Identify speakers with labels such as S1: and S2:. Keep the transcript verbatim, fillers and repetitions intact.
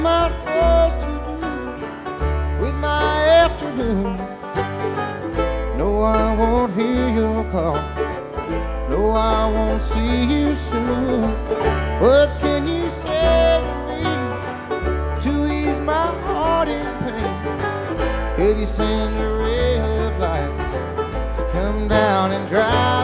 S1: am I supposed to do with my afternoon? No, I won't hear your call. No, I won't see you soon. What can you say to me to ease my heart in pain? Could you send a ray of light to come down and dry